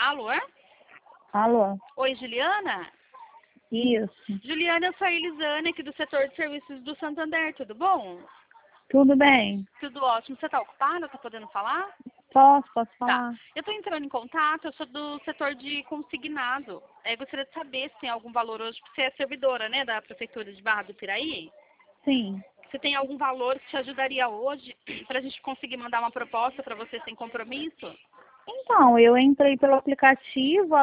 Alô, é? Alô? Oi, Juliana? Isso. Juliana, eu sou a Elisane, aqui do setor de serviços do Santander, tudo bom? Tudo bem? Tudo ótimo. Você tá ocupada? Tá podendo falar? Posso Tá. falar? Eu tô entrando em contato, eu sou do setor de consignado. Eu gostaria de saber se tem algum valor hoje, porque você é servidora, né, da Prefeitura de Barra do Piraí. Sim. Você tem algum valor que te ajudaria hoje pra gente conseguir mandar uma proposta pra você sem compromisso? Então, eu entrei pelo aplicativo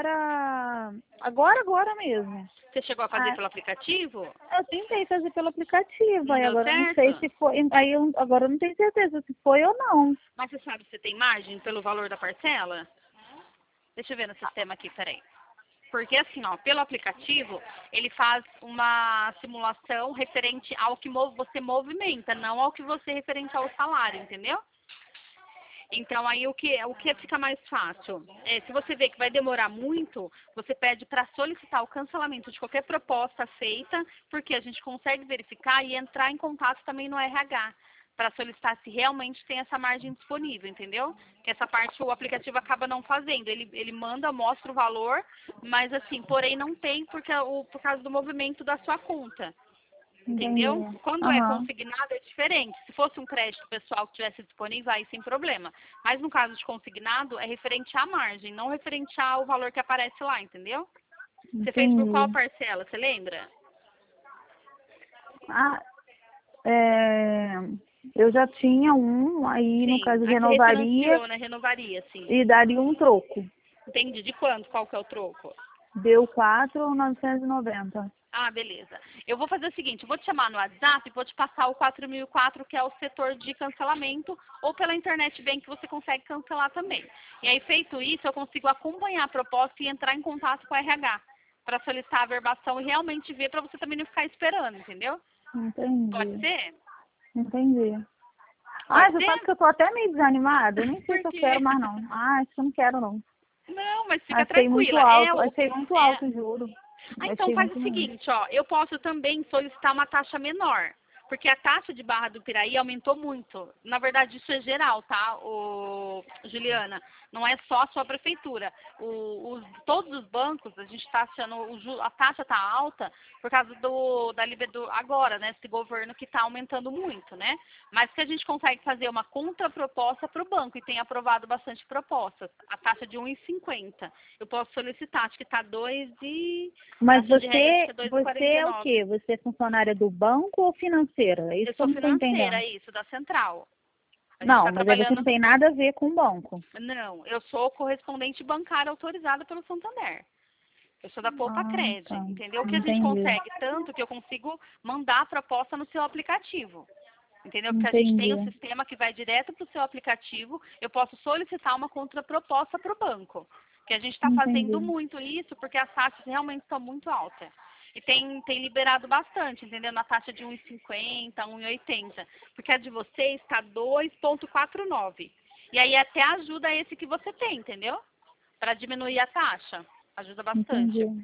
agora mesmo. Você chegou a fazer Ah, pelo aplicativo? eu tentei fazer pelo aplicativo, Não aí deu agora eu não sei certo? se foi, agora eu não tenho certeza se foi ou não. Mas você sabe se tem margem pelo valor da parcela? Deixa eu ver no sistema aqui, peraí. Porque assim, ó, pelo aplicativo, ele faz uma simulação referente ao que você movimenta, não ao que você referente ao salário, entendeu? Então aí o que fica mais fácil? Se você vê que vai demorar muito, você pede para solicitar o cancelamento de qualquer proposta feita, porque a gente consegue verificar e entrar em contato também no RH para solicitar se realmente tem essa margem disponível, entendeu? Que essa parte o aplicativo acaba não fazendo. Ele manda, mostra o valor, mas assim, porém não tem porque por causa do movimento da sua conta. Entendi. Entendeu? Quando é Aham. consignado é diferente. Se fosse um crédito pessoal que tivesse disponível, aí sem problema. Mas no caso de consignado, é referente à margem, não referente ao valor que aparece lá, entendeu? Você fez por qual Entendi. parcela, você lembra? Ah, é, eu já tinha um, aí no Sim. caso Aí você renovaria refinanciou, né? Renovaria, sim. e daria um troco. Entendi. De quanto? Qual que é o troco? Deu 4.990. Ah, beleza. Eu vou fazer o seguinte, eu vou te chamar no WhatsApp e vou te passar o 4004, que é o setor de cancelamento, ou pela internet bem que você consegue cancelar também. E aí, feito isso, eu consigo acompanhar a proposta e entrar em contato com a RH para solicitar a verbação e realmente ver para você também não ficar esperando, entendeu? Pode Entendi. ser? Entendi. Ah, Pode você sabe ser? que eu tô até meio desanimada. Eu nem sei Por se eu quê? quero mais não. Ah, acho que eu não quero não. Não, mas fica Achei muito tranquila. alto. Achei muito alto o juro. Então Achei faz muito o ruim. seguinte, ó, eu posso também solicitar uma taxa menor, porque a taxa de Barra do Piraí aumentou muito. Na verdade, isso é geral, tá, Juliana? Não é só a sua prefeitura. Todos os bancos, a gente está achando, a taxa está alta por causa agora, né, esse governo que está aumentando muito, né? Mas que a gente consegue fazer uma contraproposta para o banco e tem aprovado bastante propostas. A taxa de 1,50. Eu posso solicitar, acho que está 2 e Mas taxa de regra acho que é você é o 2,49. quê? Você é funcionária do banco ou financeira? É isso Eu que eu sou não estou financeira, entendendo. é isso, da central. A gente Não, está mas aí você não trabalhando. tem nada a ver com o banco. Não, eu sou correspondente bancária autorizada pelo Santander. Eu sou da Poupa Ah, Cred, tá. entendeu? O que a gente Entendi. consegue, tanto que eu consigo mandar a proposta no seu aplicativo. Entendeu? Porque a gente tem um Entendi. sistema que vai direto para o seu aplicativo, eu posso solicitar uma contraproposta para o banco. Que a gente está fazendo Entendi. muito isso porque as taxas realmente estão muito altas. E tem liberado bastante, entendeu? Na taxa de 1,50, 1,80. Porque a de vocês está 2,49. E aí até ajuda esse que você tem, entendeu? Para diminuir a taxa. Ajuda bastante. Entendi.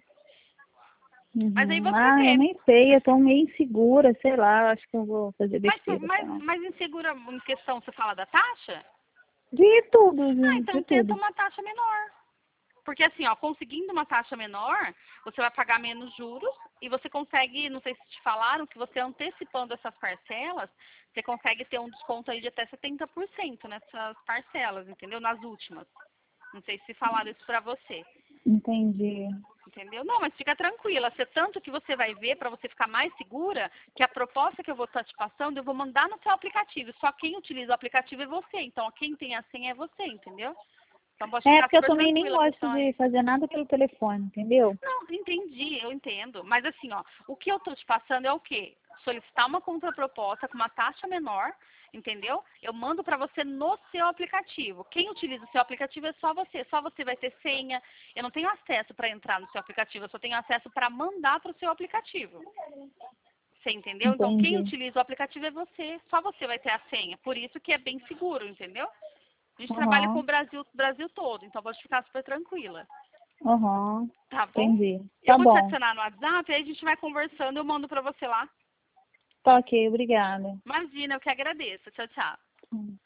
Mas aí Uhum. você Ah, eu vê. nem sei, eu tô meio insegura, sei lá, acho que eu vou fazer Mas, besteira, sei mas, lá. mas insegura em questão, você fala da taxa? De tudo, Ah, de então tenta tudo. uma taxa menor. Porque assim, ó, conseguindo uma taxa menor, você vai pagar menos juros e você consegue, não sei se te falaram, que você antecipando essas parcelas, você consegue ter um desconto aí de até 70% nessas parcelas, entendeu? Nas últimas. Não sei se falaram isso pra você. Entendi. Entendeu? Não, mas fica tranquila. Se é tanto que você vai ver, para você ficar mais segura, que a proposta que eu vou estar te passando, eu vou mandar no seu aplicativo. Só quem utiliza o aplicativo é você. Então, quem tem a senha é você, entendeu? Então, pode É ficar porque eu super também nem tranquila gosto questão a de isso. fazer nada pelo telefone, entendeu? Não, entendi, eu entendo. Mas assim, ó, o que eu tô te passando é o quê? Solicitar uma contraproposta com uma taxa menor, entendeu? Eu mando para você no seu aplicativo. Quem utiliza o seu aplicativo é só você vai ter senha. Eu não tenho acesso para entrar no seu aplicativo, eu só tenho acesso para mandar para o seu aplicativo. Você entendeu? Então, quem Entendi. utiliza o aplicativo é você, só você vai ter a senha. Por isso que é bem seguro, entendeu? A gente trabalha com o Aham. Brasil todo, então pode ficar super tranquila. Aham. Tá bom? Entendi. Eu Tá vou te bom. adicionar no WhatsApp, aí a gente vai conversando, eu mando pra você lá. Tá ok, obrigada. Imagina, eu que agradeço. Tchau, tchau.